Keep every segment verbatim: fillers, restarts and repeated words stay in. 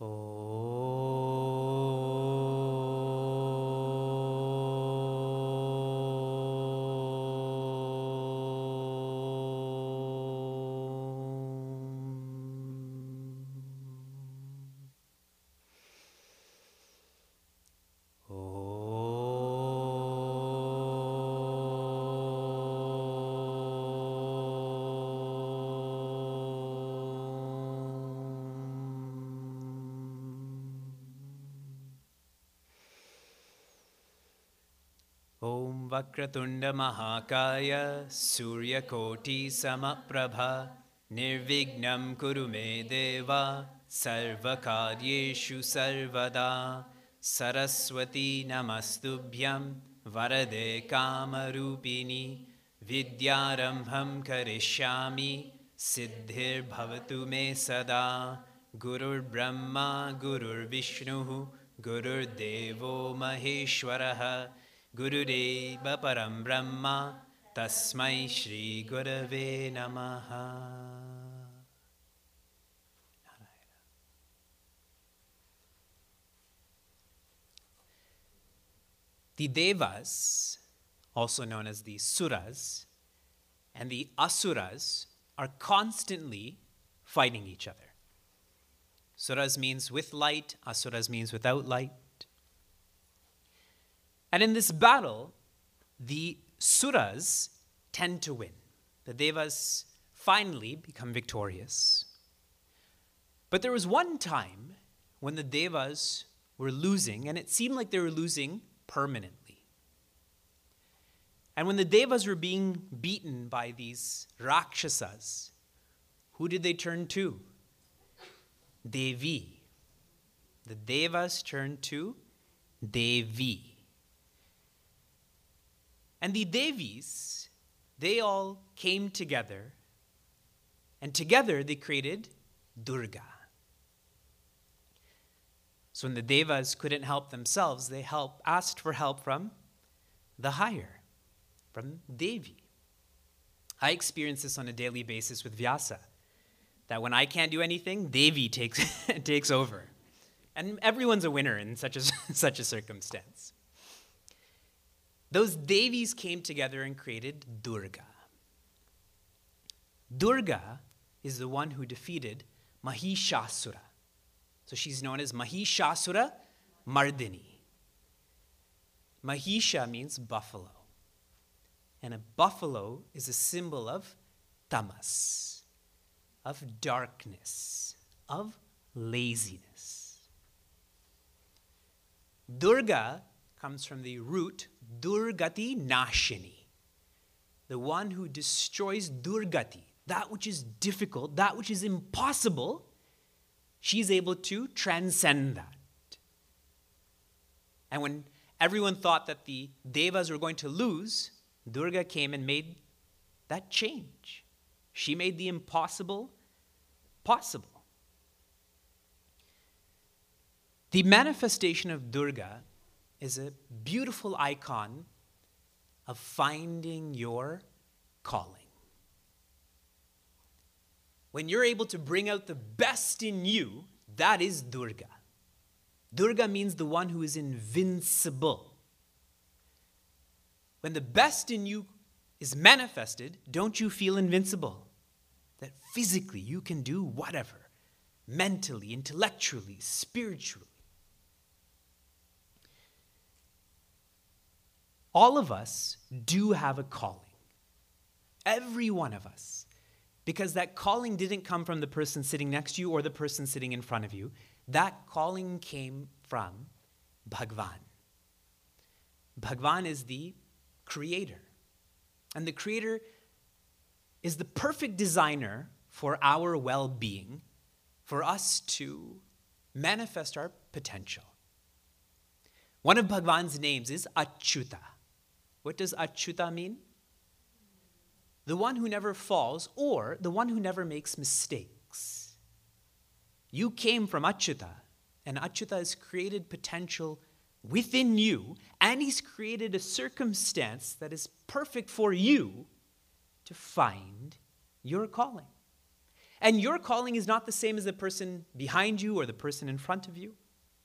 Om Vakratunda Mahakaya Suryakoti Samaprabha Nirvignam Kurume Deva Sarvakaryeshu Sarvada Saraswati Namastubhyam Varade Kamarupini Vidyarambham Karishyami Siddhir Bhavatu Me Sada Gurur Brahma Gurur Vishnu Gurur Devo Maheshwaraha Gurudeva Param Brahma Tasmai Shri Gurave Namaha. The Devas, also known as the Suras, and the Asuras are constantly fighting each other. Suras means with light, Asuras means without light. And in this battle, the Suras tend to win. The Devas finally become victorious. But there was one time when the Devas were losing, and it seemed like they were losing permanently. And when the Devas were being beaten by these Rakshasas, who did they turn to? Devi. The Devas turned to Devi. And the Devis, they all came together, and together they created Durga. So when the Devas couldn't help themselves, they help, asked for help from the higher, from Devi. I experience this on a daily basis with Vyasa, that when I can't do anything, Devi takes, takes over. And everyone's a winner in such a, such a circumstance. Those Devis came together and created Durga. Durga is the one who defeated Mahishasura. So she's known as Mahishasura Mardini. Mahisha means buffalo. And a buffalo is a symbol of tamas, of darkness, of laziness. Durga comes from the root Durgati Nashini, the one who destroys Durgati, that which is difficult, that which is impossible. She's able to transcend that. And when everyone thought that the Devas were going to lose, Durga came and made that change. She made the impossible possible. The manifestation of Durga is a beautiful icon of finding your calling. When you're able to bring out the best in you, that is Durga. Durga means the one who is invincible. When the best in you is manifested, don't you feel invincible? That physically you can do whatever, mentally, intellectually, spiritually. All of us do have a calling. Every one of us. Because that calling didn't come from the person sitting next to you or the person sitting in front of you. That calling came from Bhagwan. Bhagwan is the creator. And the creator is the perfect designer for our well-being, for us to manifest our potential. One of Bhagwan's names is Achyuta. What does Achyuta mean? The one who never falls, or the one who never makes mistakes. You came from Achyuta, and Achyuta has created potential within you, and he's created a circumstance that is perfect for you to find your calling. And your calling is not the same as the person behind you or the person in front of you.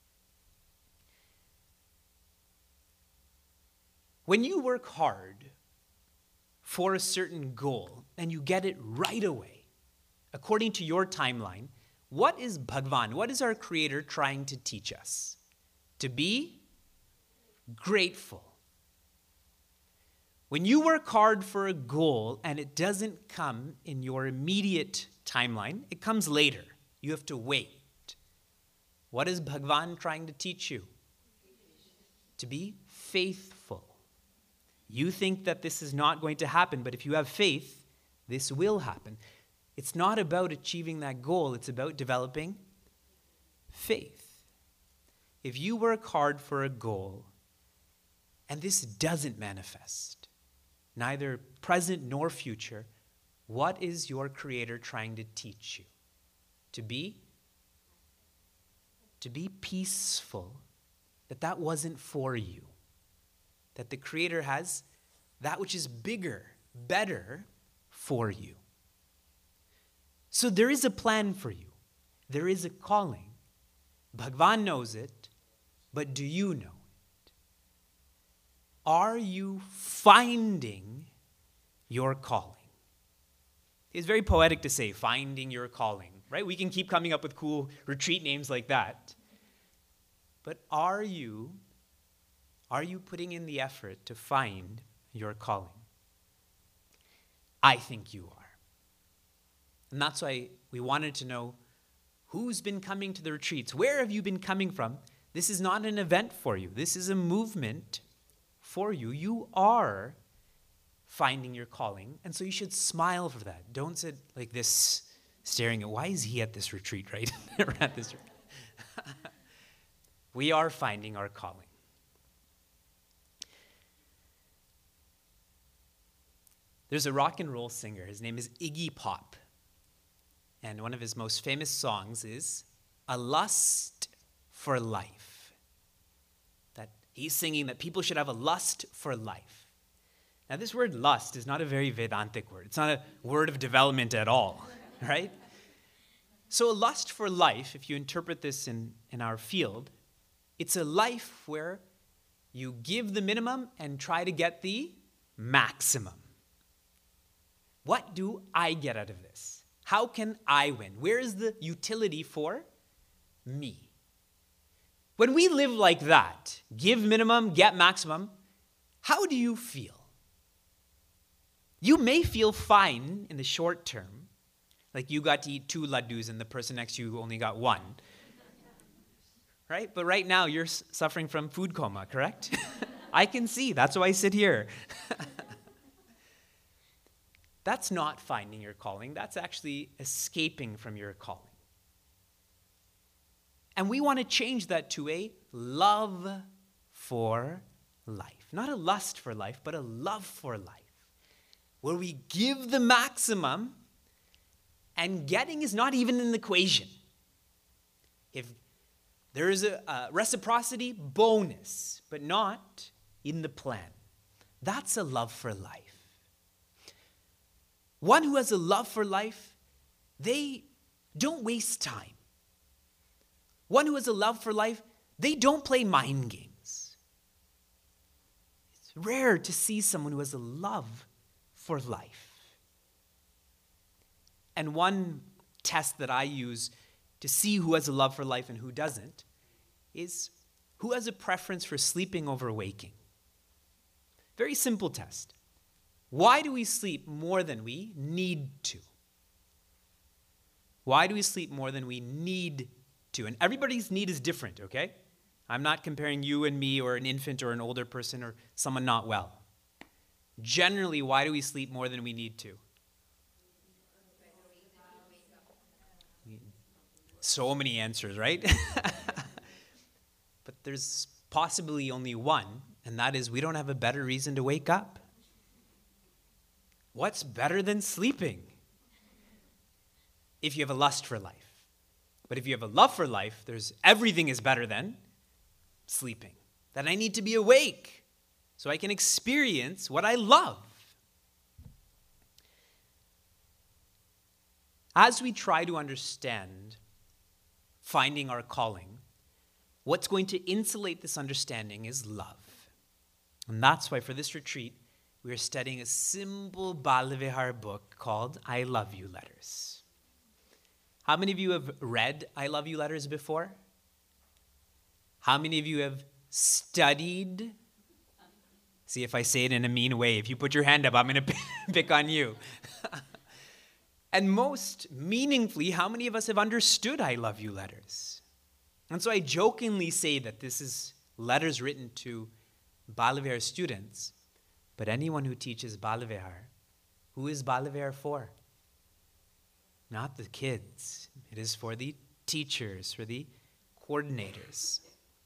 When you work hard for a certain goal and you get it right away, according to your timeline, what is Bhagwan, what is our Creator trying to teach us? To be grateful. When you work hard for a goal and it doesn't come in your immediate timeline, it comes later. You have to wait. What is Bhagwan trying to teach you? To be faithful. You think that this is not going to happen, but if you have faith, this will happen. It's not about achieving that goal, it's about developing faith. If you work hard for a goal and this doesn't manifest, neither present nor future, what is your Creator trying to teach you? To be? To be peaceful, that that wasn't for you. That the Creator has that which is bigger, better for you. So there is a plan for you. There is a calling. Bhagwan knows it, but do you know it? Are you finding your calling? It's very poetic to say, finding your calling, right? We can keep coming up with cool retreat names like that. But are you, are you putting in the effort to find your calling? I think you are. And that's why we wanted to know who's been coming to the retreats. Where have you been coming from? This is not an event for you. This is a movement for you. You are finding your calling. And so you should smile for that. Don't sit like this, staring at, why is he at this retreat, right? We're at this retreat. We are finding our calling. There's a rock and roll singer. His name is Iggy Pop. And one of his most famous songs is A Lust for Life. That he's singing that people should have a lust for life. Now, this word lust is not a very Vedantic word. It's not a word of development at all, right? So a lust for life, if you interpret this in, in our field, it's a life where you give the minimum and try to get the maximum. What do I get out of this? How can I win? Where is the utility for me? When we live like that, give minimum, get maximum, how do you feel? You may feel fine in the short term, like you got to eat two laddus and the person next to you only got one. Right? But right now you're suffering from food coma, correct? I can see. That's why I sit here. That's not finding your calling. That's actually escaping from your calling. And we want to change that to a love for life. Not a lust for life, but a love for life. Where we give the maximum and getting is not even in the equation. If there is a, a reciprocity, bonus, but not in the plan. That's a love for life. One who has a love for life, they don't waste time. One who has a love for life, they don't play mind games. It's rare to see someone who has a love for life. And one test that I use to see who has a love for life and who doesn't is who has a preference for sleeping over waking. Very simple test. Why do we sleep more than we need to? Why do we sleep more than we need to? And everybody's need is different, okay? I'm not comparing you and me or an infant or an older person or someone not well. Generally, why do we sleep more than we need to? So many answers, right? But there's possibly only one, and that is we don't have a better reason to wake up. What's better than sleeping? If you have a lust for life. But if you have a love for life, there's everything is better than sleeping. That I need to be awake so I can experience what I love. As we try to understand finding our calling, what's going to insulate this understanding is love. And that's why for this retreat, we are studying a simple Bal Vihar book called I Love You Letters. How many of you have read I Love You Letters before? How many of you have studied? See if I say it in a mean way. If you put your hand up, I'm going to pick on you. And most meaningfully, how many of us have understood I Love You Letters? And so I jokingly say that this is letters written to Bal Vihar students, but anyone who teaches Bal Vihar, who is Bal Vihar for? Not the kids. It is for the teachers, for the coordinators.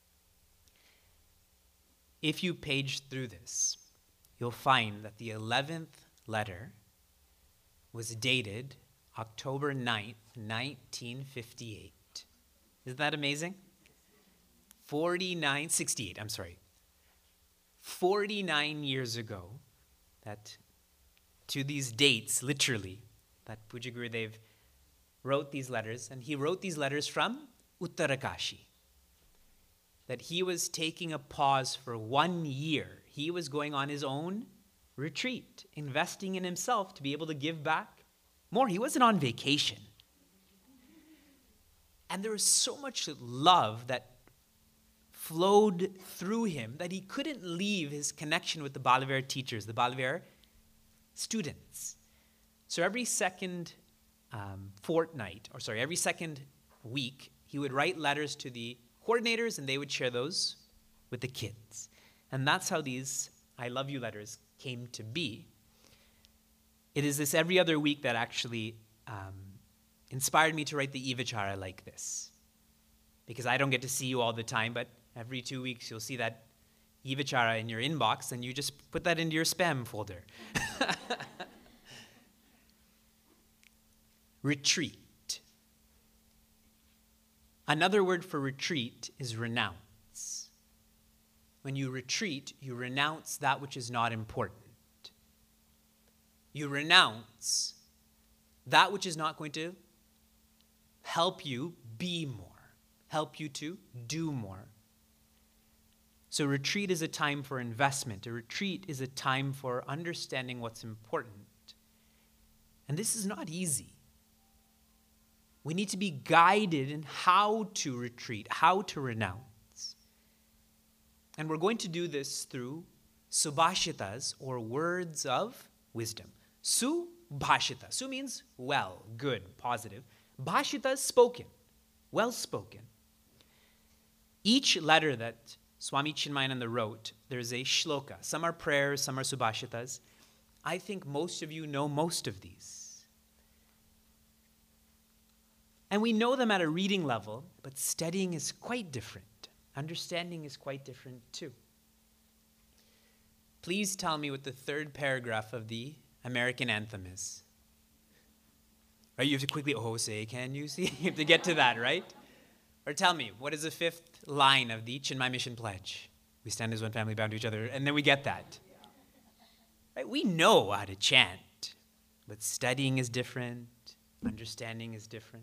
If you page through this, you'll find that the eleventh letter was dated October ninth, nineteen fifty-eight. Isn't that amazing? forty-nine, sixty-eight, I'm sorry. forty-nine years ago, that to these dates, literally, that Pujya Gurudev wrote these letters, and he wrote these letters from Uttarakashi. That he was taking a pause for one year. He was going on his own retreat, investing in himself to be able to give back more. He wasn't on vacation. And there was so much love that flowed through him that he couldn't leave his connection with the Bal Vihar teachers, the Bal Vihar students. So every second um, fortnight, or sorry, every second week, he would write letters to the coordinators and they would share those with the kids. And that's how these I Love You letters came to be. It is this every other week that actually um, inspired me to write the Evachara like this. Because I don't get to see you all the time, but every two weeks you'll see that Evachara in your inbox and you just put that into your spam folder. Retreat. Another word for retreat is renounce. When you retreat, you renounce that which is not important. You renounce that which is not going to help you be more, help you to do more. So retreat is a time for investment. A retreat is a time for understanding what's important. And this is not easy. We need to be guided in how to retreat, how to renounce. And we're going to do this through subhashitas, or words of wisdom. Subhashita. Su means well, good, positive. Bhashita is spoken, well spoken. Each letter that Swami Chinmayananda wrote, there's a shloka. Some are prayers, some are subhashitas. I think most of you know most of these. And we know them at a reading level, but studying is quite different. Understanding is quite different too. Please tell me what the third paragraph of the American anthem is. Right, you have to quickly, oh, say, can you see? You have to get to that, right? Or tell me, what is the fifth line of the Chinmay Mission Pledge? We stand as one family bound to each other, and then we get that. Right? We know how to chant, but studying is different, understanding is different.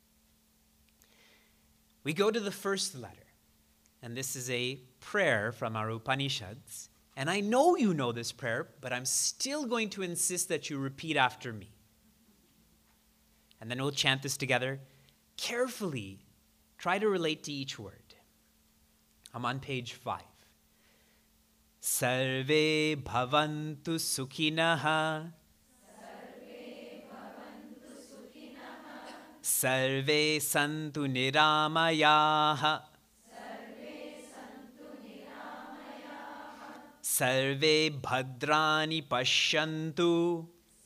We go to the first letter, and this is a prayer from our Upanishads. And I know you know this prayer, but I'm still going to insist that you repeat after me. And then we'll chant this together. Carefully, try to relate to each word. I'm on page five. Sarve bhavantu sukhinaha. Sarve santu niramayaha. Sarve bhadrani pashyantu.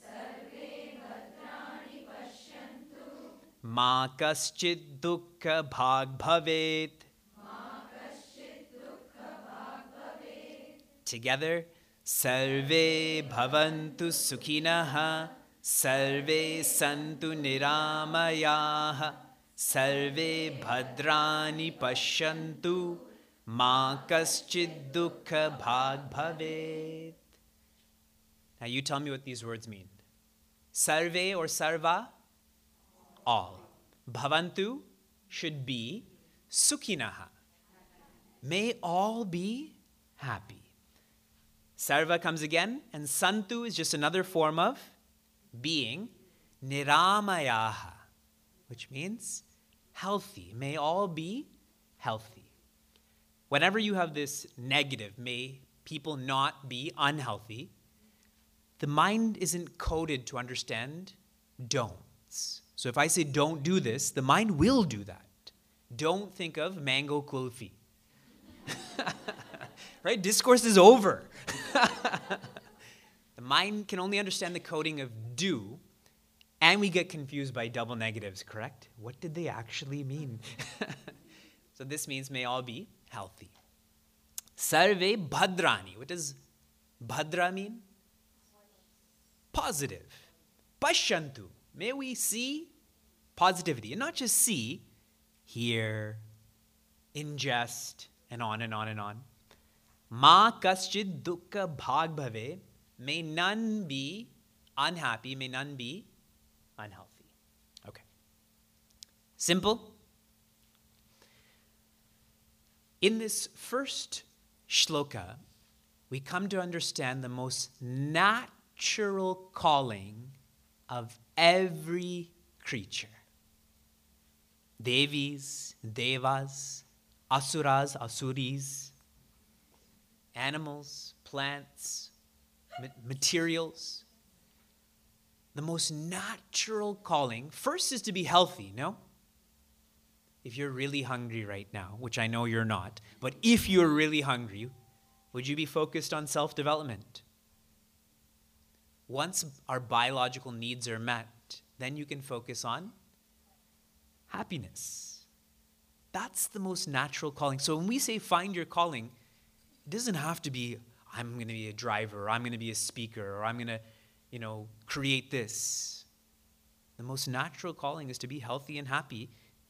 Ma kaschid dukkha bhag bhavet. Together, sarve bhavantu sukhinaha. Sarve santu niramayaha. Sarve bhadrani pashyantu. Ma kaschid dukkha bhag bhavet. Now you tell me what these words mean. Sarve or sarva? all. Bhavantu should be sukhinaha. May all be happy. Sarva comes again, and santu is just another form of being niramayaha, which means healthy. May all be healthy. Whenever you have this negative, may people not be unhealthy, the mind isn't coded to understand don'ts. So if I say don't do this, the mind will do that. Don't think of mango kulfi. Right? Discourse is over. The mind can only understand the coding of do, and we get confused by double negatives, correct? What did they actually mean? So this means may all be healthy. Sarve bhadrani. What does bhadra mean? Positive. Pashyantu. May we see positivity. And not just see, hear, ingest, and on and on and on. Ma kaschid dukkha bhag bhave. May none be unhappy. May none be unhealthy. Okay. Simple. In this first shloka, we come to understand the most natural calling of every creature. Devis, devas, asuras, asuris, animals, plants, ma- materials. The most natural calling, first, is to be healthy, no? If you're really hungry right now, which I know you're not, but if you're really hungry, would you be focused on self-development? Once our biological needs are met, then you can focus on happiness. That's the most natural calling. So when we say find your calling, it doesn't have to be, I'm going to be a driver, or I'm going to be a speaker, or I'm going to, you know, create this. The most natural calling is to be healthy and happy.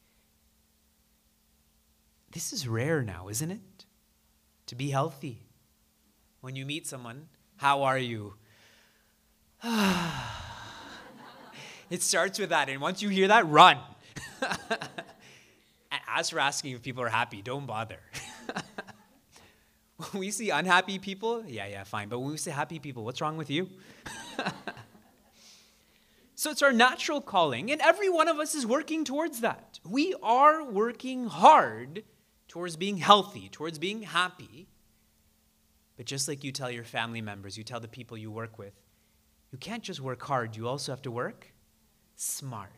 This is rare now, isn't it? To be healthy. When you meet someone, how are you? It starts with that, and once you hear that, run. As for asking if people are happy, don't bother. When we see unhappy people, yeah, yeah, fine. But when we see happy people, what's wrong with you? So it's our natural calling, and every one of us is working towards that. We are working hard towards being healthy, towards being happy. But just like you tell your family members, you tell the people you work with, you can't just work hard, you also have to work smart.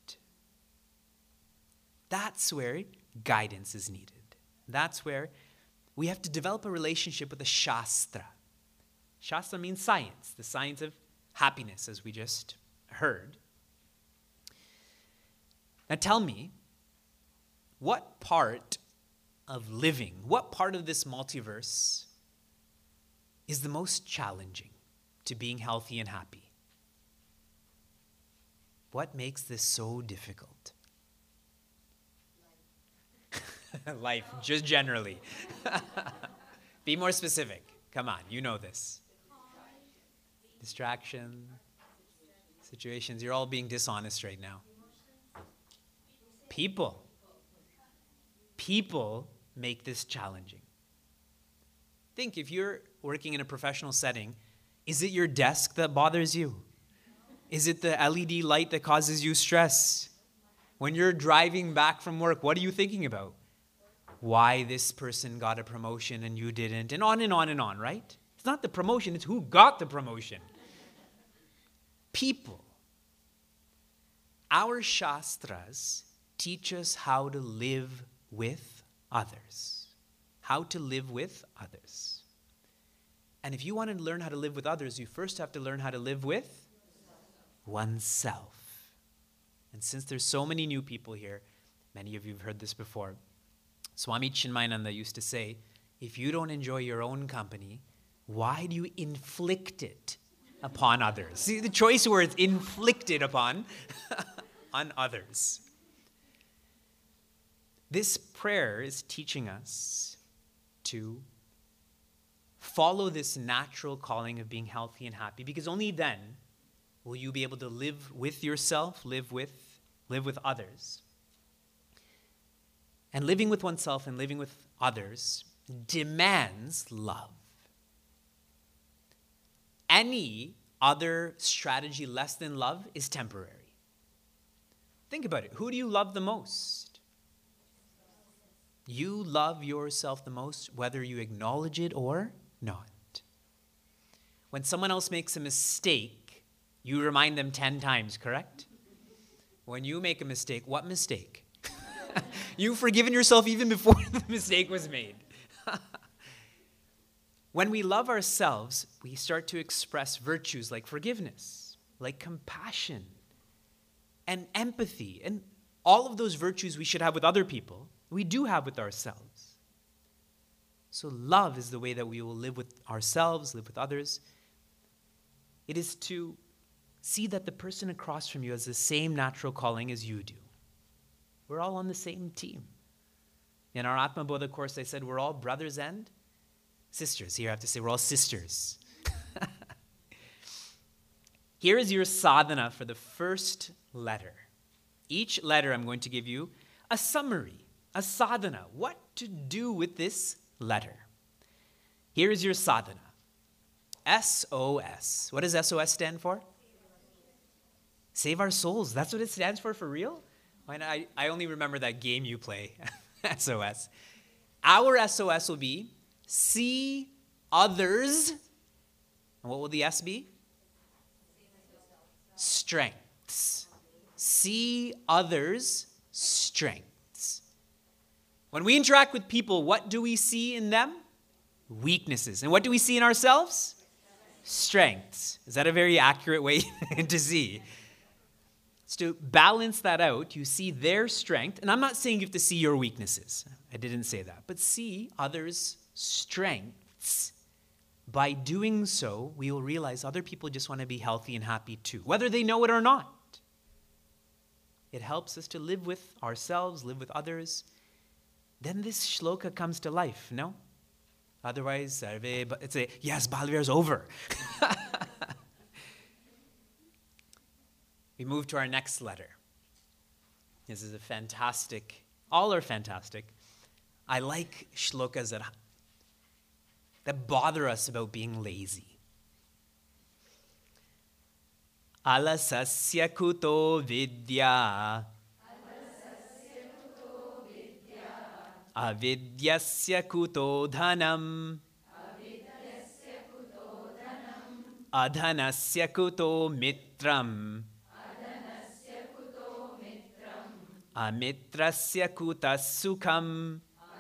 That's where guidance is needed. That's where we have to develop a relationship with the Shastra. Shastra means science, the science of happiness, as we just heard. Now tell me, what part of living, what part of this multiverse is the most challenging to being healthy and happy? What makes this so difficult? Life, Life just generally. Be more specific. Come on, you know this. Distraction, situations. You're all being dishonest right now. People. People make this challenging. Think, if you're working in a professional setting, is it your desk that bothers you? Is it the L E D light that causes you stress? When you're driving back from work, what are you thinking about? Why this person got a promotion and you didn't, and on and on and on, right? It's not the promotion, it's who got the promotion. People. Our Shastras teach us how to live with others. How to live with others. And if you want to learn how to live with others, you first have to learn how to live with oneself. And since there's so many new people here, many of you have heard this before, Swami Chinmayananda used to say, if you don't enjoy your own company, why do you inflict it upon others? See, the choice words, inflicted upon, on others. This prayer is teaching us to follow this natural calling of being healthy and happy, because only then will you be able to live with yourself, live with live with others. And living with oneself and living with others demands love. Any other strategy less than love is temporary. Think about it. Who do you love the most? You love yourself the most, whether you acknowledge it or not. When someone else makes a mistake, you remind them ten times, correct? When you make a mistake, what mistake? You've forgiven yourself even before the mistake was made. When we love ourselves, we start to express virtues like forgiveness, like compassion, and empathy, and all of those virtues we should have with other people, we do have with ourselves. So love is the way that we will live with ourselves, live with others. It is to see that the person across from you has the same natural calling as you do. We're all on the same team. In our Atma Bodha course, I said we're all brothers and sisters. Here I have to say we're all sisters. Here is your sadhana for the first letter. Each letter I'm going to give you a summary, a sadhana, what to do with this letter. Here is your sadhana. S O S. What does S O S stand for? Save our souls. That's what it stands for, for real? I, I only remember that game you play, S O S. Our S O S will be see others. And what will the S be? Strengths. See others' strengths. When we interact with people, what do we see in them? Weaknesses. And what do we see in ourselves? Strengths. Is that a very accurate way to see? So to balance that out, you see their strength. And I'm not saying you have to see your weaknesses. I didn't say that. But see others' strengths. By doing so, we will realize other people just want to be healthy and happy too, whether they know it or not. It helps us to live with ourselves, live with others. Then this shloka comes to life, no? Otherwise, it's a, yes, Balvir is over. We move to our next letter. This is a fantastic, all are fantastic. I like shlokas that, that bother us about being lazy. Alasasya kuto vidya. Avidyasya kuto dhanam. Adhanasya kuto mitram. Amitrasya kuta sukham.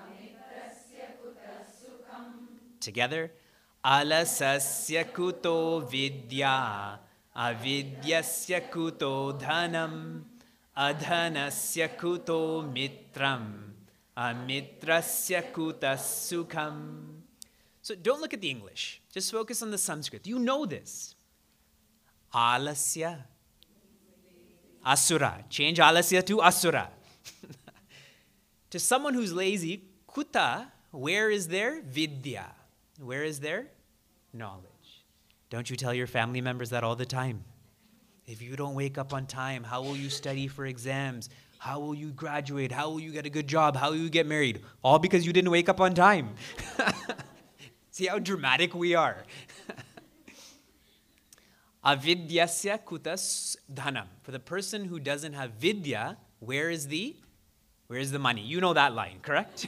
Together. Alasasya kuto vidya. Avidyasya kuto dhanam. Adhanasya kuto mitram. Amitrasya kuta sukham. So don't look at the English. Just focus on the Sanskrit. You know this. Alasya. Asura. Change alasya to asura. To someone who's lazy, kuta, where is their vidya? Where is their knowledge? Don't you tell your family members that all the time? If you don't wake up on time, how will you study for exams? How will you graduate? How will you get a good job? How will you get married? All because you didn't wake up on time. See how dramatic we are. Avidyasya kutas dhanam. For the person who doesn't have vidya, where is the, where is the money? You know that line, correct?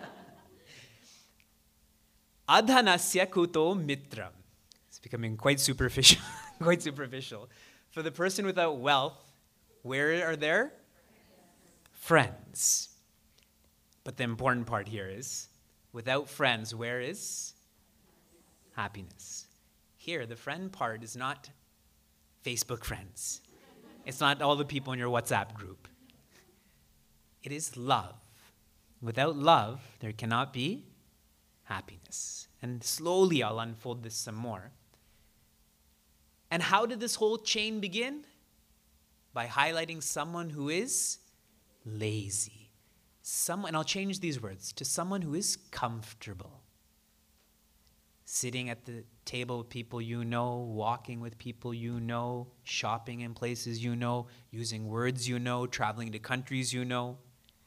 Adhanasya kuto mitram. It's becoming quite superficial. quite superficial. For the person without wealth, where are their friends? But the important part here is, without friends, where is happiness? Here, the friend part is not Facebook friends. It's not all the people in your WhatsApp group. It is love. Without love, there cannot be happiness. And slowly I'll unfold this some more. And how did this whole chain begin? By highlighting someone who is lazy. Someone, and I'll change these words, to someone who is comfortable. sitting at the table with people you know, walking with people you know, shopping in places you know, using words you know, traveling to countries you know.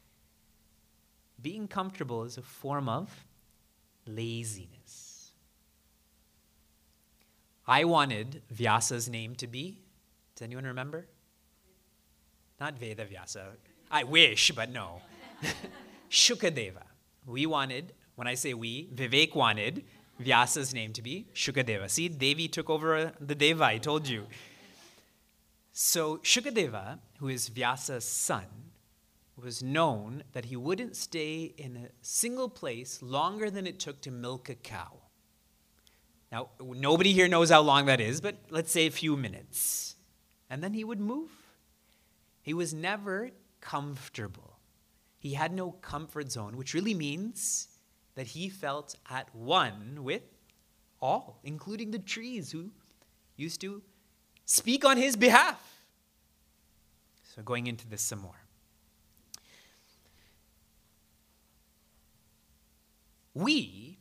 Being comfortable is a form of laziness. I wanted Vyasa's name to be, does anyone remember? Not Veda Vyasa. I wish, but no. Shukadeva. We wanted, when I say we, Vivek wanted Vyasa's name to be Shukadeva. See, Devi took over the Deva, I told you. So Shukadeva, who is Vyasa's son, was known that he wouldn't stay in a single place longer than it took to milk a cow. Now, nobody here knows how long that is, but let's say a few minutes. And then he would move. He was never comfortable. He had no comfort zone, which really means that he felt at one with all, including the trees who used to speak on his behalf. So going into this some more. We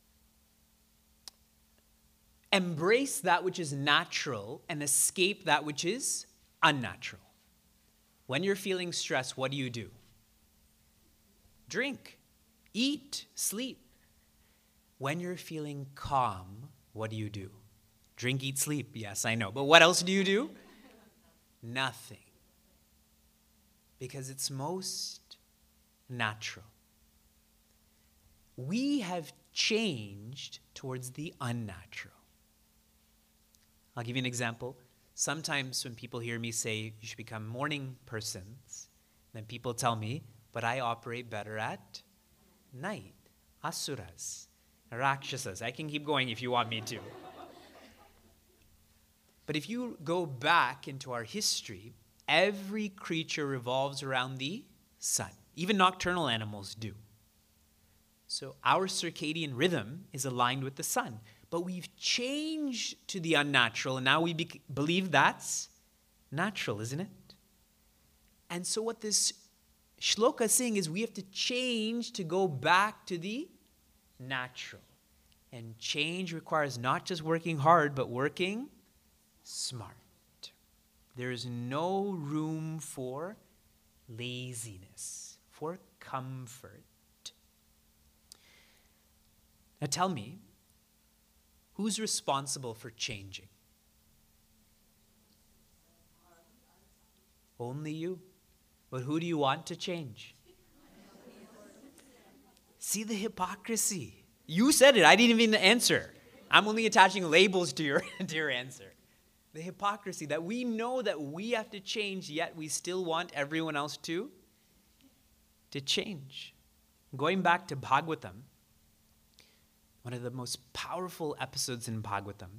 embrace that which is natural and escape that which is unnatural. When you're feeling stressed, what do you do? Drink, eat, sleep. When you're feeling calm, what do you do? Drink, eat, sleep. Yes, I know. But what else do you do? Nothing. Because it's most natural. We have changed towards the unnatural. I'll give you an example. Sometimes when people hear me say you should become morning persons, then people tell me, but I operate better at night. Asuras, Rakshasas. I can keep going if you want me to. But if you go back into our history, every creature revolves around the sun. Even nocturnal animals do. So our circadian rhythm is aligned with the sun. But we've changed to the unnatural, and now we be- believe that's natural, isn't it? And so what this shloka is saying is we have to change to go back to the natural. And change requires not just working hard, but working smart. There is no room for laziness, for comfort. Now tell me, who's responsible for changing? Only you. But who do you want to change? See the hypocrisy. You said it. I didn't even answer. I'm only attaching labels to your, to your answer. The hypocrisy that we know that we have to change, yet we still want everyone else to, to change. Going back to Bhagavatam, one of the most powerful episodes in Bhagavatam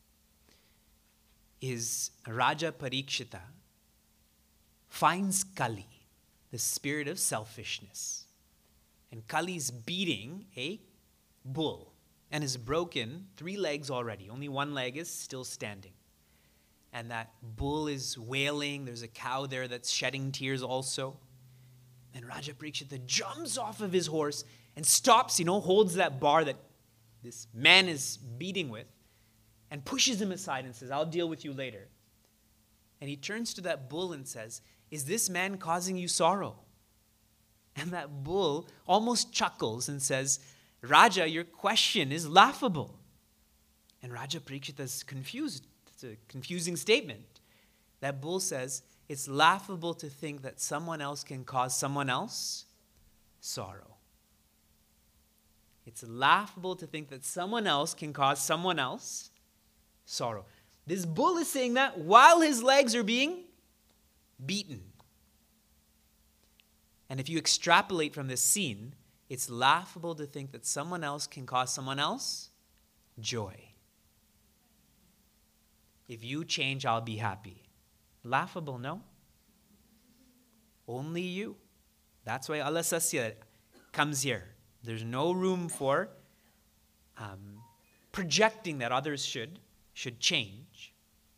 is Raja Parikshita finds Kali, the spirit of selfishness. And Kali's beating a bull and has broken three legs already. Only one leg is still standing. And that bull is wailing. There's a cow there that's shedding tears also. And Raja Parikshita jumps off of his horse and stops, you know, holds that bar that this man is beating with and pushes him aside and says, I'll deal with you later. And he turns to that bull and says, is this man causing you sorrow? And that bull almost chuckles and says, Raja, your question is laughable. And Raja Parikshita is confused. It's a confusing statement. That bull says, it's laughable to think that someone else can cause someone else sorrow. It's laughable to think that someone else can cause someone else sorrow. This bull is saying that while his legs are being beaten. And if you extrapolate from this scene, it's laughable to think that someone else can cause someone else joy. If you change, I'll be happy. Laughable, no? Only you. That's why Alasasya comes here. There's no room for um, projecting that others should, should change.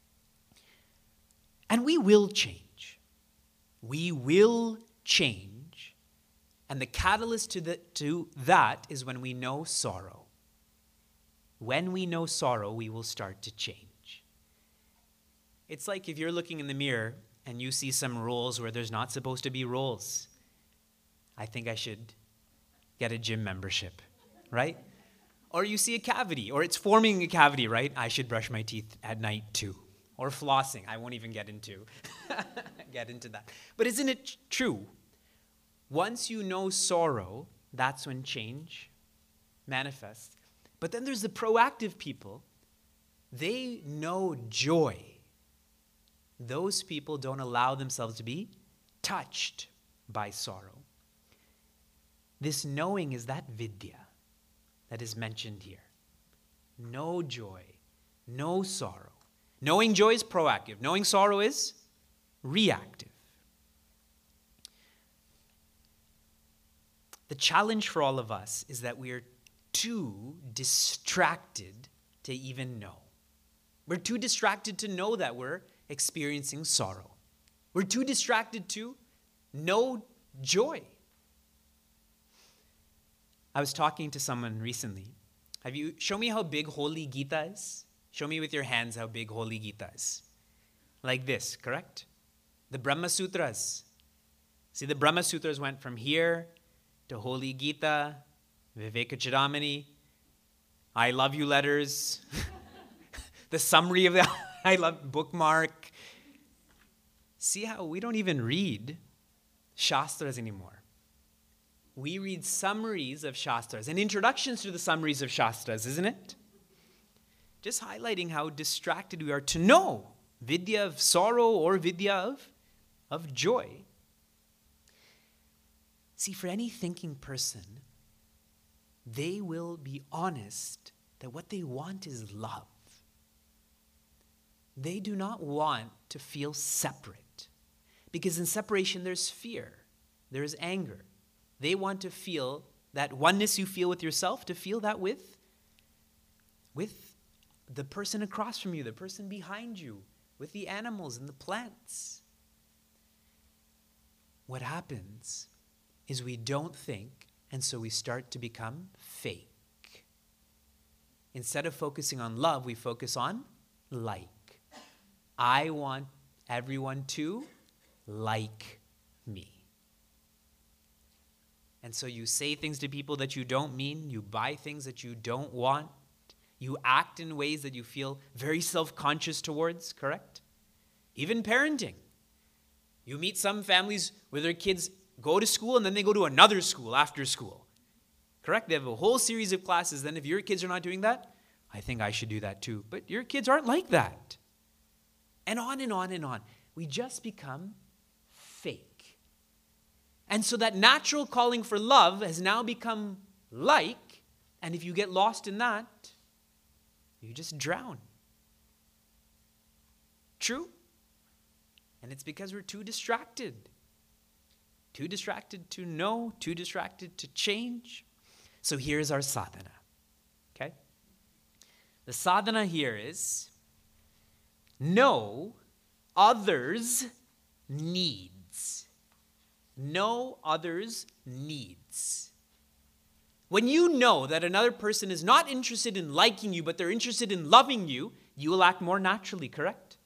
And we will change. We will change. And the catalyst to, the, to that is when we know sorrow. when we know sorrow, we will start to change. It's like if you're looking in the mirror and you see some rolls where there's not supposed to be rolls. I think I should get a gym membership, right? Or you see a cavity, or it's forming a cavity, right? I should brush my teeth at night too. Or flossing. I won't even get into get into that. But isn't it true? Once you know sorrow, that's when change manifests. But then there's the proactive people. They know joy. Those people don't allow themselves to be touched by sorrow. This knowing is that vidya that is mentioned here. No joy, no sorrow. Knowing joy is proactive. Knowing sorrow is reactive. The challenge for all of us is that we are too distracted to even know. We're too distracted to know that we're experiencing sorrow. We're too distracted to know joy. I was talking to someone recently. Have you, show me how big Holy Gita is. Show me with your hands how big Holy Gita is. Like this, correct? The Brahma Sutras. See, the Brahma Sutras went from here to Holy Gita, Vivekachudamani, I love you letters, the summary of the I love bookmark. See how we don't even read Shastras anymore. We read summaries of Shastras and introductions to the summaries of Shastras, isn't it? Just highlighting how distracted we are to know vidya of sorrow or vidya of, of joy. See, for any thinking person, they will be honest that what they want is love. They do not want to feel separate, because in separation there's fear, there's anger. They want to feel that oneness you feel with yourself, to feel that with, with the person across from you, the person behind you, with the animals and the plants. What happens is we don't think, and so we start to become fake. Instead of focusing on love, we focus on like. I want everyone to like me. And so you say things to people that you don't mean, you buy things that you don't want, you act in ways that you feel very self-conscious towards, correct? Even parenting. You meet some families where their kids go to school and then they go to another school after school. Correct? They have a whole series of classes. Then if your kids are not doing that, I think I should do that too. But your kids aren't like that. And on and on and on. We just become fake. And so that natural calling for love has now become like, and if you get lost in that, you just drown. True? And it's because we're too distracted. Too distracted to know, too distracted to change. So here's our sadhana. Okay? The sadhana here is know others' needs. Know others' needs. When you know that another person is not interested in liking you, but they're interested in loving you, you will act more naturally, correct?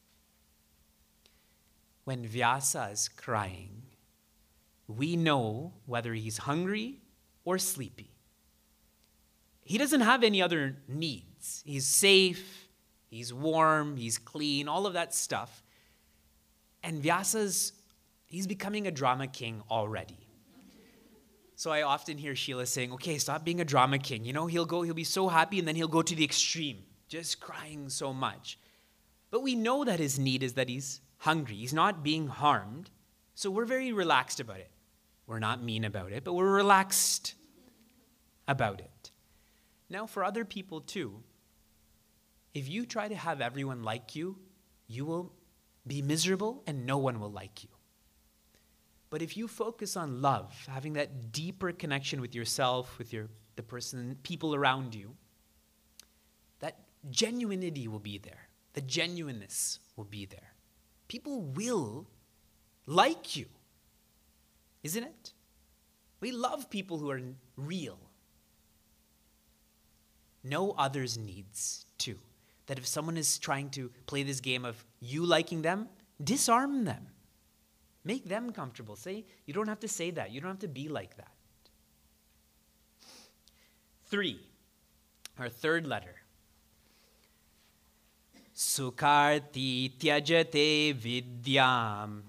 When Vyasa is crying, we know whether he's hungry or sleepy. He doesn't have any other needs. He's safe, he's warm, he's clean, all of that stuff. And Vyasa's, he's becoming a drama king already. So I often hear Sheila saying, okay, stop being a drama king. You know, he'll go, he'll be so happy and then he'll go to the extreme, just crying so much. But we know that his need is that he's hungry. He's not being harmed. So we're very relaxed about it. We're not mean about it, but we're relaxed about it. Now for other people too, if you try to have everyone like you, you will be miserable and no one will like you. But if you focus on love, having that deeper connection with yourself, with your the person, people around you, that genuinity will be there. The genuineness will be there. People will like you, isn't it? We love people who are real. know others' needs too. That if someone is trying to play this game of you liking them, disarm them. Make them comfortable. Say, you don't have to say that. You don't have to be like that. Three, our third letter. Sukharti tyajate vidyam.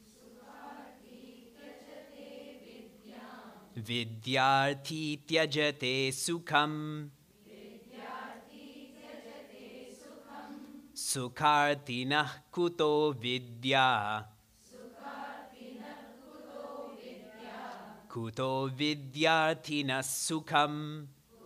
Vidyarthi tyajate sukham. Sukhartinah kuto vidya. Kuto vidyarthina sukham.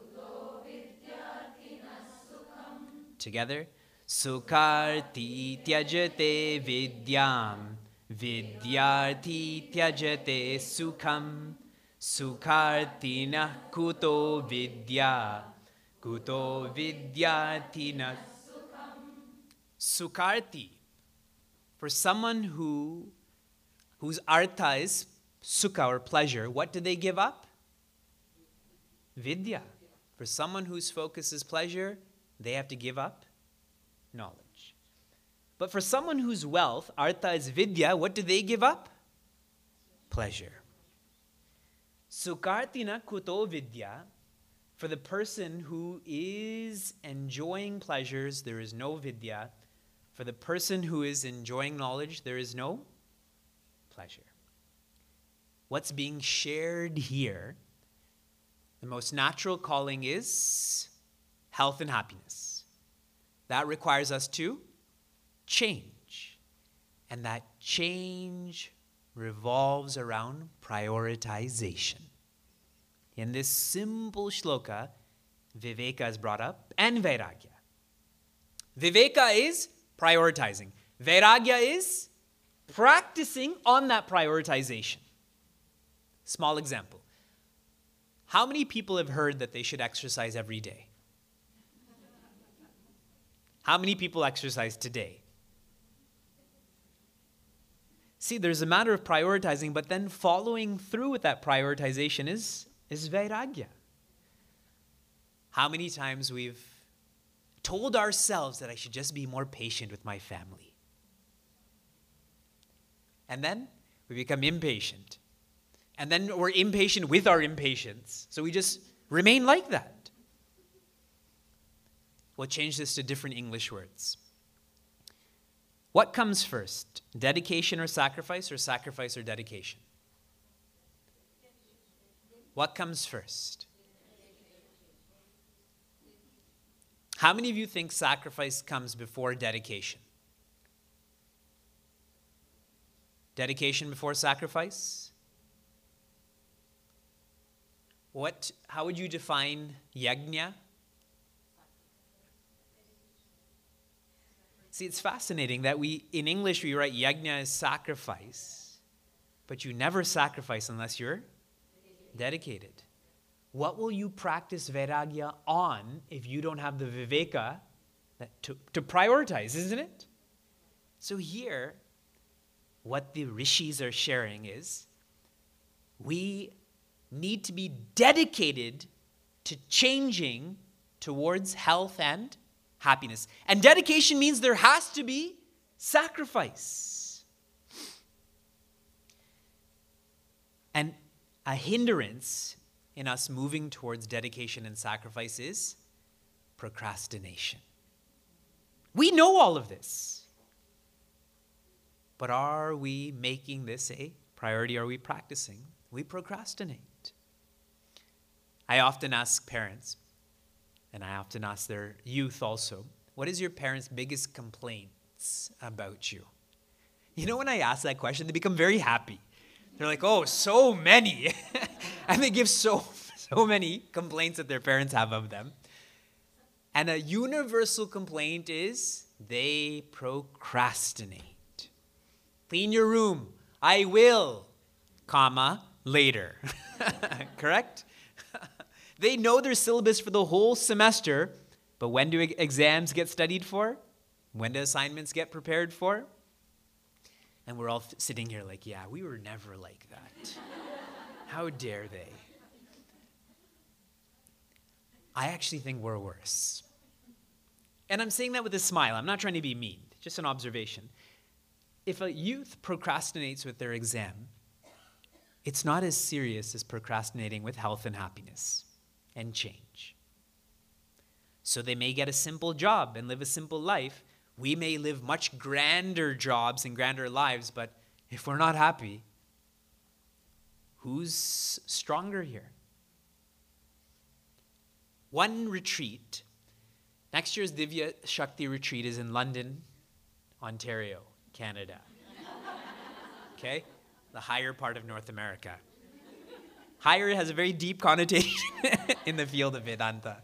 Together. Sukharti tyajate vidyam. Vidyarthi tyajate sukham. Sukhartinah kuto vidya. Kuto vidyarthina Sukharti. For someone who whose artha is sukha or pleasure, what do they give up? Vidya. For someone whose focus is pleasure, they have to give up knowledge. But for someone whose wealth, artha is vidya, what do they give up? Pleasure. Sukhartina kuto vidya. For the person who is enjoying pleasures, there is no vidya. For the person who is enjoying knowledge, there is no pleasure. What's being shared here, the most natural calling is health and happiness. That requires us to change. And that change revolves around prioritization. In this simple shloka, Viveka is brought up and Vairagya. Viveka is prioritizing. Vairagya is practicing on that prioritization. Small example. How many people have heard that they should exercise every day? How many people exercise today? See, there's a matter of prioritizing, but then following through with that prioritization is, is Vairagya. How many times we've told ourselves that I should just be more patient with my family. And then we become impatient. And then we're impatient with our impatience. So we just remain like that. We'll change this to different English words. What comes first? Dedication or sacrifice, or sacrifice or dedication? What comes first? How many of you think sacrifice comes before dedication? Dedication before sacrifice? What, how would you define yajna? See, it's fascinating that we, in English, we write yajna as sacrifice, but you never sacrifice unless you're dedicated. What will you practice vairagya on if you don't have the viveka that to, to prioritize, isn't it? So here, what the rishis are sharing is, we need to be dedicated to changing towards health and happiness. And dedication means there has to be sacrifice. And a hindrance in us moving towards dedication and sacrifice is procrastination. We know all of this. But are we making this a priority? Are we practicing? We procrastinate. I often ask parents, and I often ask their youth also, what is your parents' biggest complaints about you? You know, when I ask that question, they become very happy. They're like, oh, so many. And they give so, so many complaints that their parents have of them. And a universal complaint is they procrastinate. Clean your room. I will, comma, later. Correct? They know their syllabus for the whole semester, but when do exams get studied for? When do assignments get prepared for? And we're all th- sitting here like, yeah, we were never like that. How dare they? I actually think we're worse. And I'm saying that with a smile. I'm not trying to be mean, just an observation. If a youth procrastinates with their exam, it's not as serious as procrastinating with health and happiness and change. So they may get a simple job and live a simple life. We may live much grander jobs and grander lives, but if we're not happy, who's stronger here? One retreat, next year's Divya Shakti retreat is in London, Ontario, Canada. Okay? The higher part of North America. Higher has a very deep connotation in the field of Vedanta.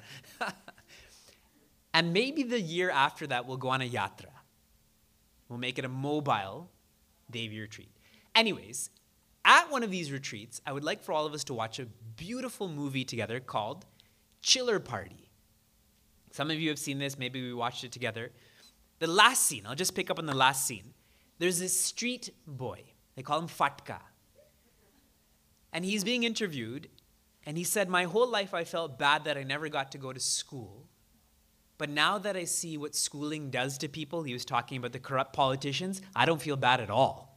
And maybe the year after that, we'll go on a yatra. We'll make it a mobile Devi retreat. Anyways, at one of these retreats, I would like for all of us to watch a beautiful movie together called Chiller Party. Some of you have seen this. Maybe we watched it together. The last scene, I'll just pick up on the last scene. There's this street boy. They call him Fatka. And he's being interviewed, and he said, my whole life I felt bad that I never got to go to school. But now that I see what schooling does to people, he was talking about the corrupt politicians, I don't feel bad at all.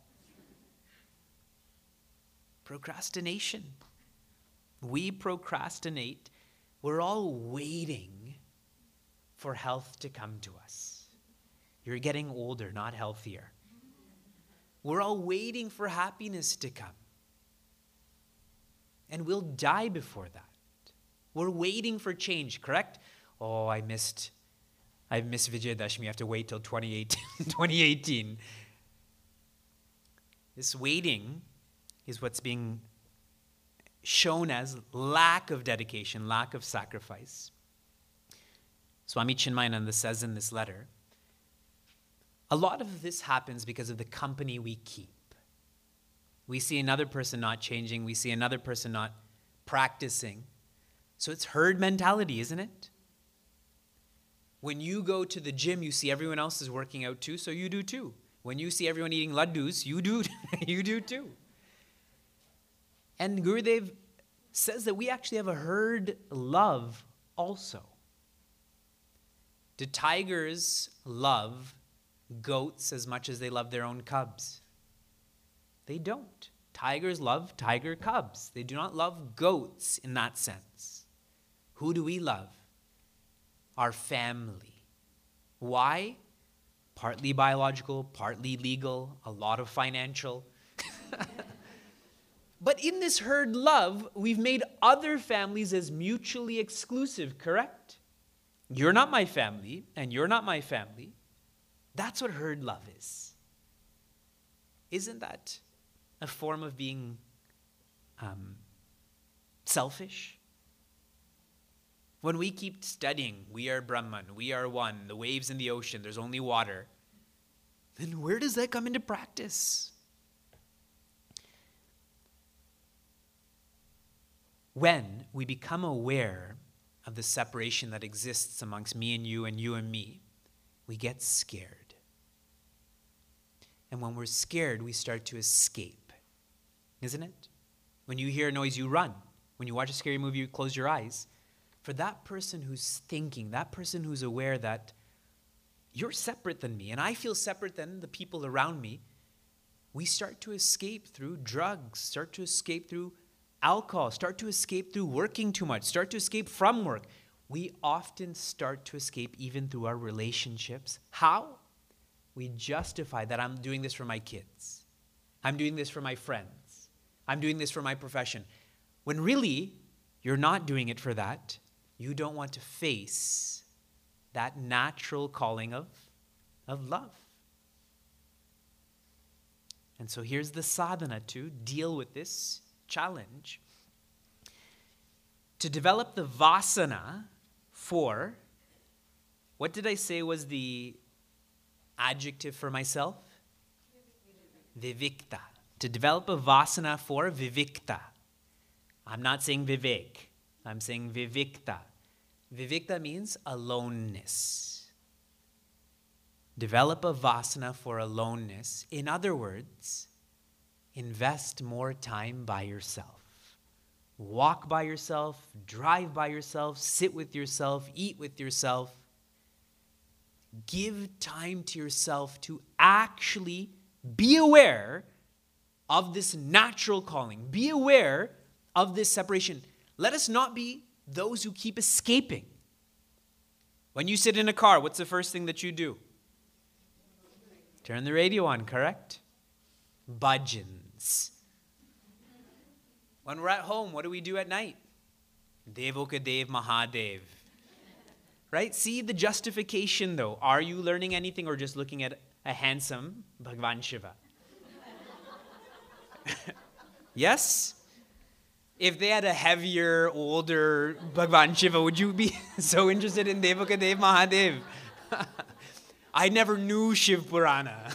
Procrastination. We procrastinate. We're all waiting for health to come to us. You're getting older, not healthier. We're all waiting for happiness to come. And we'll die before that. We're waiting for change, correct? Oh, I missed, I missed Vijayadashmi. I have to wait till twenty eighteen. This waiting is what's being shown as lack of dedication, lack of sacrifice. Swami Chinmayananda says in this letter, a lot of this happens because of the company we keep. We see another person not changing. We see another person not practicing. So it's herd mentality, isn't it? When you go to the gym, you see everyone else is working out too, so you do too. When you see everyone eating laddus, you do, you do too. And Gurudev says that we actually have a herd love also. Do tigers love goats as much as they love their own cubs? They don't. Tigers love tiger cubs. They do not love goats in that sense. Who do we love? Our family. Why? Partly biological, partly legal, a lot of financial. But in this herd love, we've made other families as mutually exclusive, correct? You're not my family, and you're not my family. That's what herd love is. Isn't that a form of being um, selfish? When we keep studying, we are Brahman, we are one, the waves in the ocean, there's only water, then where does that come into practice? When we become aware of the separation that exists amongst me and you and you and me, we get scared. And when we're scared, we start to escape. Isn't it? When you hear a noise, you run. When you watch a scary movie, you close your eyes. For that person who's thinking, that person who's aware that you're separate than me and I feel separate than the people around me, we start to escape through drugs, start to escape through alcohol, start to escape through working too much, start to escape from work. We often start to escape even through our relationships. How? We justify that I'm doing this for my kids. I'm doing this for my friends. I'm doing this for my profession. When really, you're not doing it for that. You don't want to face that natural calling of, of love. And so here's the sadhana to deal with this challenge. To develop the vasana for, what did I say was the adjective for myself? Vivikta. To develop a vasana for vivikta. I'm not saying vivek. I'm saying vivikta. Vivikta means aloneness. Develop a vasana for aloneness. In other words, invest more time by yourself. walk by yourself, drive by yourself, sit with yourself, eat with yourself. Give time to yourself to actually be aware of this natural calling. Be aware of this separation. Let us not be those who keep escaping. When you sit in a car, what's the first thing that you do? Turn the radio on, correct? Bhajans. When we're at home, what do we do at night? Devoka Dev Mahadev. Right? See the justification though. Are you learning anything or just looking at a handsome Bhagwan Shiva? Yes? If they had a heavier, older Bhagwan Shiva, would you be so interested in Devoka Dev Mahadev? I never knew Shiv Purana.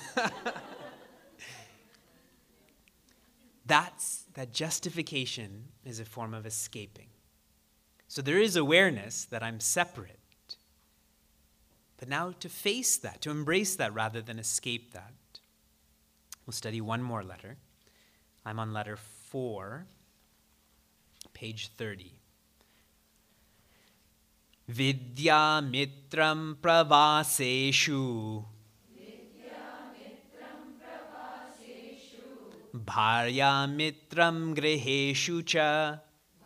That's, that justification is a form of escaping. So there is awareness that I'm separate. But now to face that, to embrace that rather than escape that. We'll study one more letter. I'm on letter four, page thirty. Vidya mitram pravaseshu. Bharya mitram griheshu cha.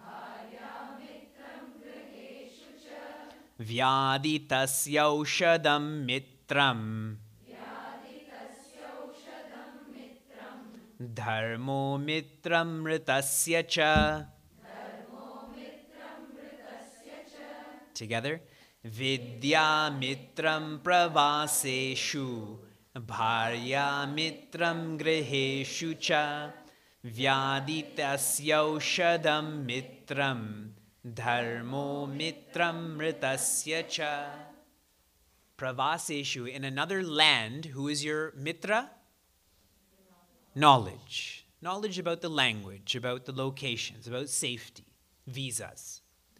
Vyaditasyaaushadam mitram. Dharmo mitram ritasya cha. Together. Vidya mitram pravaseshu. Bharya mitram griheshu cha. Vyaditasyaaushadam mitram. Dharmo mitram ritasya cha. Pravaseshu, in another land, who is your mitra? Knowledge. Knowledge about the language, about the locations, about safety, visas.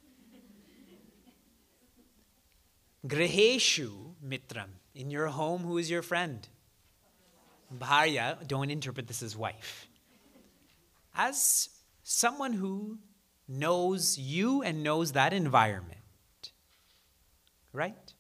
Griheshu mitram, in your home, who is your friend? Bharya, don't interpret this as wife. As someone who knows you and knows that environment. Right?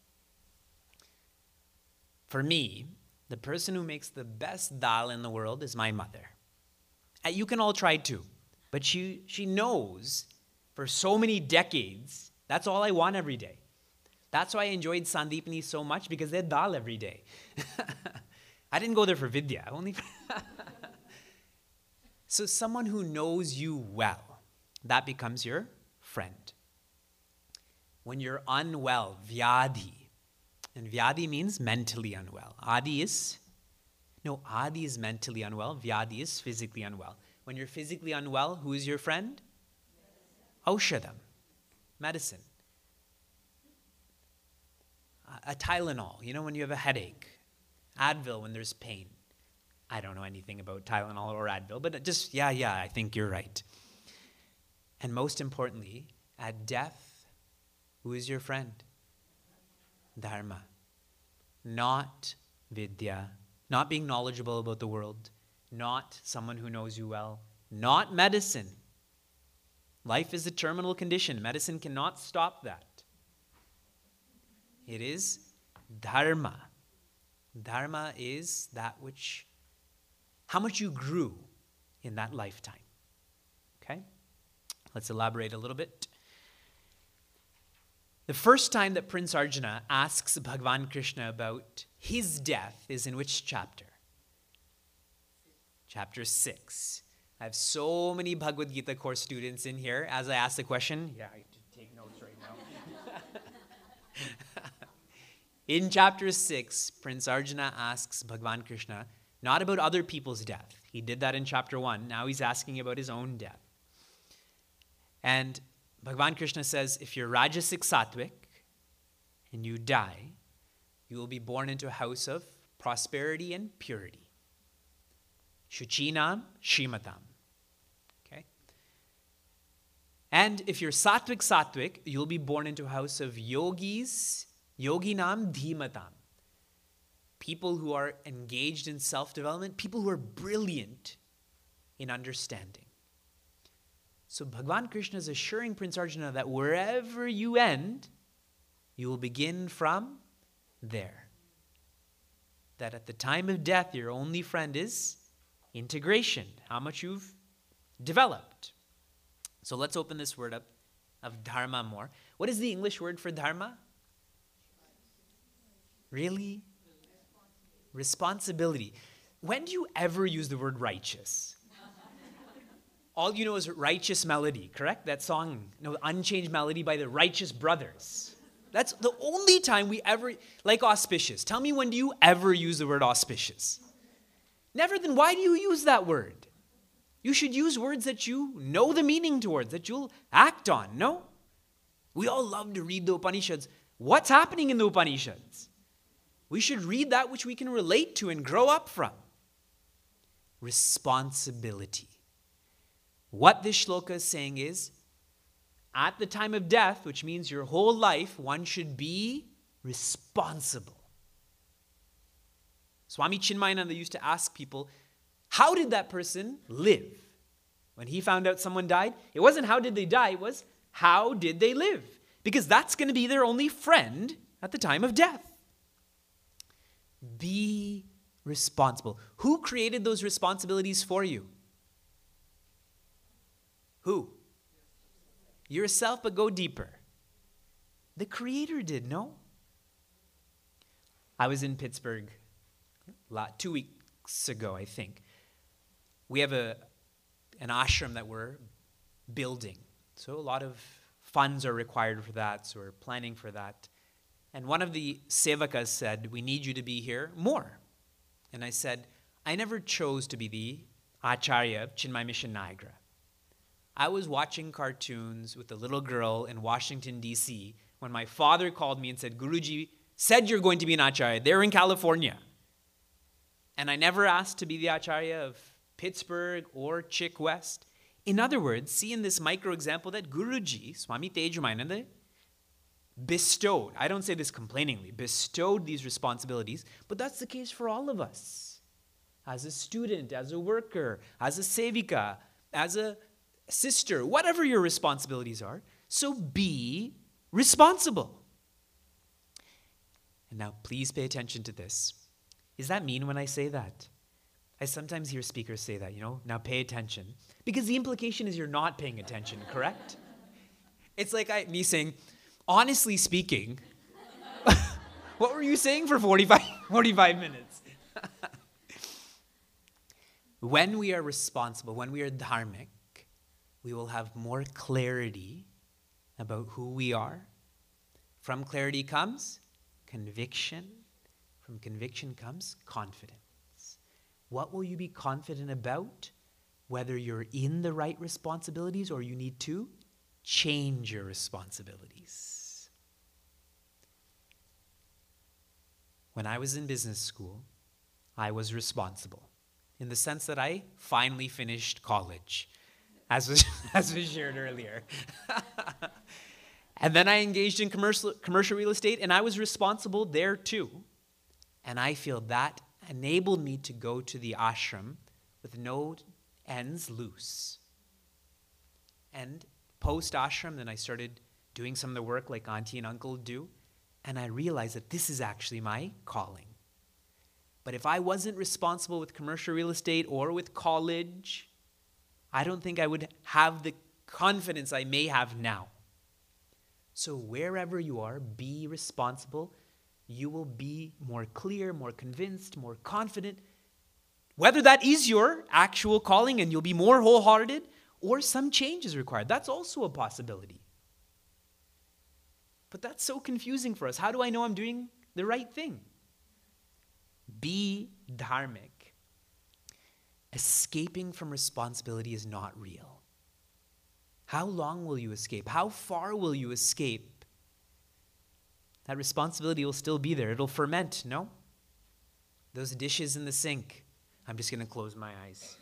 For me, the person who makes the best dal in the world is my mother. You can all try too. But she, she knows for so many decades, that's all I want every day. That's why I enjoyed Sandipani so much, because they had dal every day. I didn't go there for vidya, only for So someone who knows you well, that becomes your friend. When you're unwell, vyadhi. And vyadhi means mentally unwell. Adi is, no, adi is mentally unwell. Vyadhi is physically unwell. When you're physically unwell, who is your friend? Aushadam, medicine. A Tylenol, you know, when you have a headache. Advil when there's pain. I don't know anything about Tylenol or Advil, but just, yeah, yeah, I think you're right. And most importantly, at death, who is your friend? Dharma. Not vidya. Not being knowledgeable about the world. Not someone who knows you well. Not medicine. Life is a terminal condition. Medicine cannot stop that. It is dharma. Dharma is that which, how much you grew in that lifetime. Okay? Let's elaborate a little bit. The first time that Prince Arjuna asks Bhagavan Krishna about his death is in which chapter? Chapter six. I have so many Bhagavad Gita course students in here. As I ask the question, yeah, I have to take notes right now. In chapter six, Prince Arjuna asks Bhagavan Krishna not about other people's death. He did that in chapter one. Now he's asking about his own death. And Bhagavan Krishna says, if you're Rajasic Sattvic and you die, you will be born into a house of prosperity and purity. Shuchinam Shrimatam. Okay? And if you're Sattvic Sattvic, you'll be born into a house of yogis, yoginam dhimatam. People who are engaged in self-development, people who are brilliant in understanding. So Bhagavan Krishna is assuring Prince Arjuna that wherever you end, you will begin from there. That at the time of death, your only friend is integration, how much you've developed. So let's open this word up of dharma more. What is the English word for dharma? Really? Responsibility. When do you ever use the word righteous? All you know is Righteous Melody, correct? That song, no, Unchanged Melody by the Righteous Brothers. That's the only time we ever, like auspicious. Tell me, when do you ever use the word auspicious? Never. Then why do you use that word? You should use words that you know the meaning towards, that you'll act on, no? We all love to read the Upanishads. What's happening in the Upanishads? We should read that which we can relate to and grow up from. Responsibility. What this shloka is saying is, at the time of death, which means your whole life, one should be responsible. Swami Chinmayananda used to ask people, how did that person live? When he found out someone died, it wasn't how did they die, it was how did they live? Because that's going to be their only friend at the time of death. Be responsible. Who created those responsibilities for you? Who? Yourself, but go deeper. The Creator did, no? I was in Pittsburgh two weeks ago, I think. We have a an ashram that we're building. So a lot of funds are required for that, so we're planning for that. And one of the sevakas said, we need you to be here more. And I said, I never chose to be the acharya of Chinmay Mission Niagara. I was watching cartoons with a little girl in Washington, D C when my father called me and said, Guruji said you're going to be an acharya. They're in California. And I never asked to be the acharya of Pittsburgh or Chick West. In other words, see in this micro example that Guruji, Swami Tejamananda, bestowed, I don't say this complainingly, bestowed these responsibilities, but that's the case for all of us. As a student, as a worker, as a sevika, as a sister, whatever your responsibilities are, so be responsible. And now please pay attention to this. Is that mean when I say that? I sometimes hear speakers say that, you know, now pay attention. Because the implication is you're not paying attention, correct? It's like I, me saying, honestly speaking, what were you saying for forty-five, forty-five minutes? When we are responsible, when we are dharmic, we will have more clarity about who we are. From clarity comes conviction. From conviction comes confidence. What will you be confident about? Whether you're in the right responsibilities or you need to change your responsibilities. When I was in business school, I was responsible in the sense that I finally finished college, as was, as was shared earlier. And then I engaged in commercial, commercial real estate, and I was responsible there too. And I feel that enabled me to go to the ashram with no ends loose. And post-ashram, then I started doing some of the work like auntie and uncle do, and I realized that this is actually my calling. But if I wasn't responsible with commercial real estate or with college, I don't think I would have the confidence I may have now. So wherever you are, be responsible. You will be more clear, more convinced, more confident. Whether that is your actual calling and you'll be more wholehearted, or some change is required. That's also a possibility. But that's so confusing for us. How do I know I'm doing the right thing? Be dharmic. Escaping from responsibility is not real. How long will you escape? How far will you escape? That responsibility will still be there. It'll ferment, no? Those dishes in the sink. I'm just going to close my eyes.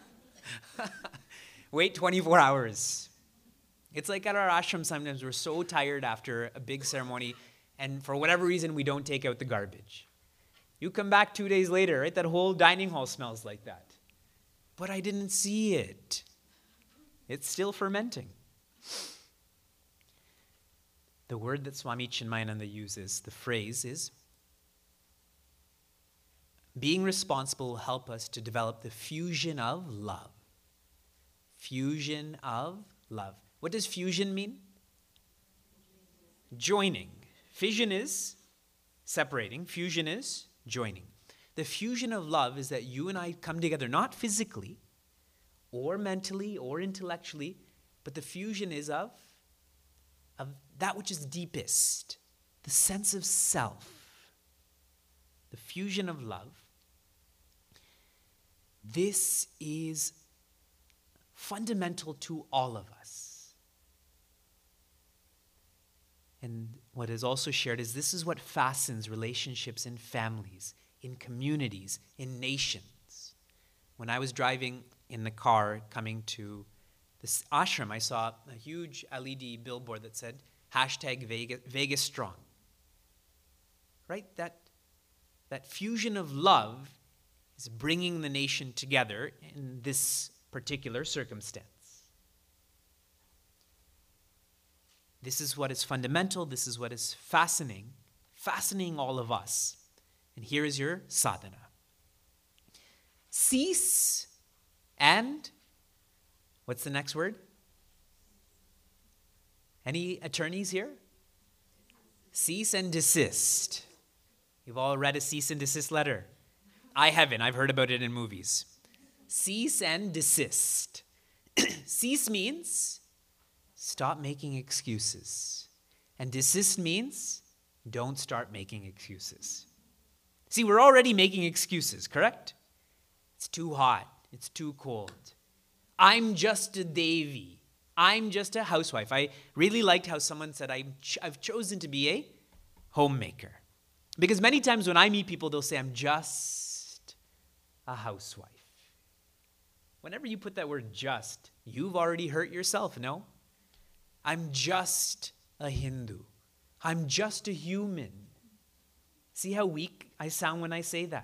Wait twenty-four hours. It's like at our ashram sometimes we're so tired after a big ceremony and for whatever reason we don't take out the garbage. You come back two days later, right? That whole dining hall smells like that. But I didn't see it. It's still fermenting. The word that Swami Chinmayananda uses, the phrase is, being responsible will help us to develop the fusion of love. Fusion of love. What does fusion mean? Joining. Fission is separating. Fusion is joining. The fusion of love is that you and I come together, not physically, or mentally, or intellectually, but the fusion is of, of that which is deepest, the sense of self, the fusion of love. This is fundamental to all of us. And what is also shared is this is what fastens relationships in families, in communities, in nations. When I was driving in the car coming to this ashram, I saw a huge L E D billboard that said, hashtag Vegas, Vegas Strong. Right? That, that fusion of love is bringing the nation together in this particular circumstance. This is what is fundamental. This is what is fascinating, fascinating all of us. And here is your sadhana. Cease and, what's the next word? Any attorneys here? Cease and desist. You've all read a cease and desist letter. I haven't. I've heard about it in movies. Cease and desist. Cease means stop making excuses. And desist means don't start making excuses. See, we're already making excuses, correct? It's too hot. It's too cold. I'm just a Devi. I'm just a housewife. I really liked how someone said, I'm ch- I've chosen to be a homemaker. Because many times when I meet people, they'll say, I'm just a housewife. Whenever you put that word just, you've already hurt yourself, no? I'm just a Hindu. I'm just a human. See how weak I sound when I say that?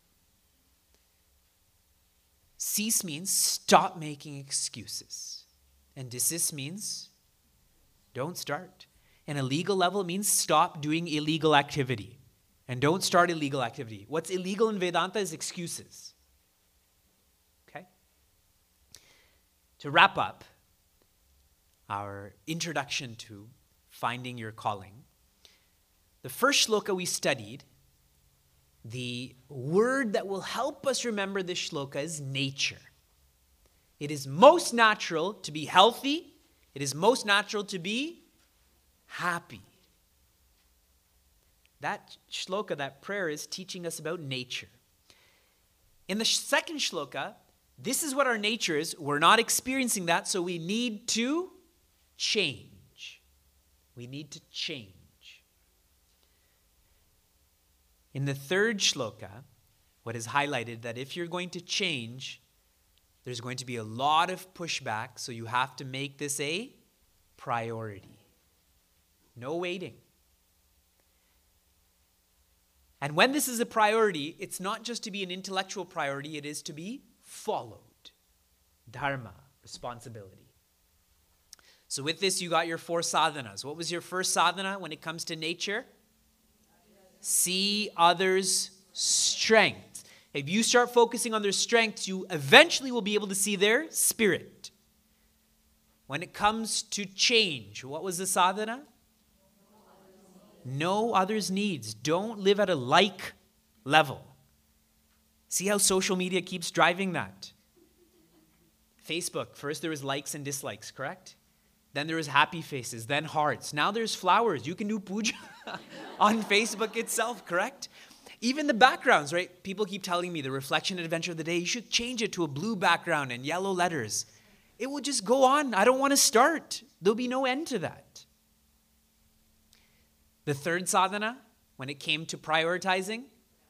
Cease means stop making excuses. And desist means don't start. And a legal level, it means stop doing illegal activity. And don't start illegal activity. What's illegal in Vedanta is excuses. Okay? To wrap up our introduction to finding your calling, the first shloka we studied, the word that will help us remember this shloka is nature. It is most natural to be healthy. It is most natural to be happy. That shloka, that prayer is teaching us about nature. In the second shloka, this is what our nature is. We're not experiencing that, so we need to change. We need to change. In the third shloka, what is highlighted that if you're going to change, there's going to be a lot of pushback, so you have to make this a priority. No waiting. And when this is a priority, it's not just to be an intellectual priority, it is to be followed. Dharma, responsibility. So with this, you got your four sadhanas. What was your first sadhana when it comes to nature? See others' strengths. If you start focusing on their strengths, you eventually will be able to see their spirit. When it comes to change, what was the sadhana? Know others' needs. Don't live at a like level. See how social media keeps driving that? Facebook, first there was likes and dislikes, correct? Then there was happy faces, then hearts. Now there's flowers. You can do puja on Facebook itself, correct? Even the backgrounds, right? People keep telling me the reflection adventure of the day, you should change it to a blue background and yellow letters. It will just go on. I don't want to start. There'll be no end to that. The third sadhana, when it came to prioritizing,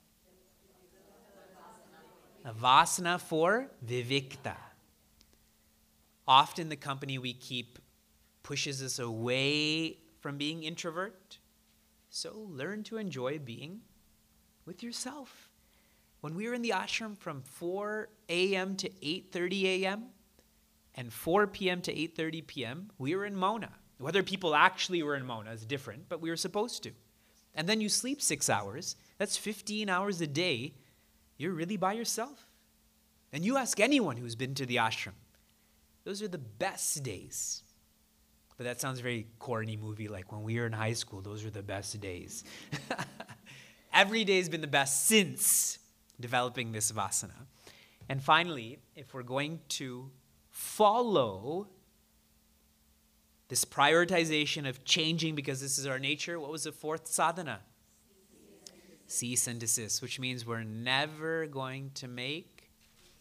a vasana for vivikta. Often the company we keep pushes us away from being introvert. So learn to enjoy being with yourself. When we were in the ashram from four a.m. to eight thirty a.m., And four p.m. to eight thirty p.m., we were in Mona. Whether people actually were in Mona is different, but we were supposed to. And then you sleep six hours. That's fifteen hours a day. You're really by yourself. And you ask anyone who's been to the ashram. Those are the best days. But that sounds very corny movie, like when we were in high school, those were the best days. Every day has been the best since developing this vasana. And finally, if we're going to follow this prioritization of changing because this is our nature, what was the fourth sadhana? Cease and desist, which means we're never going to make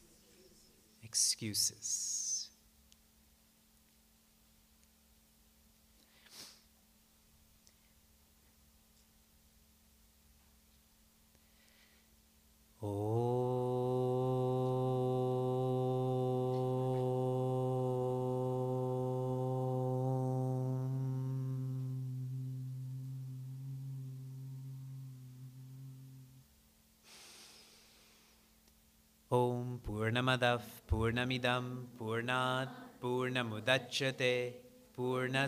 excuses. Oh. Om Purnamadav Purnamidam Purnat Purnamudachyate Purnas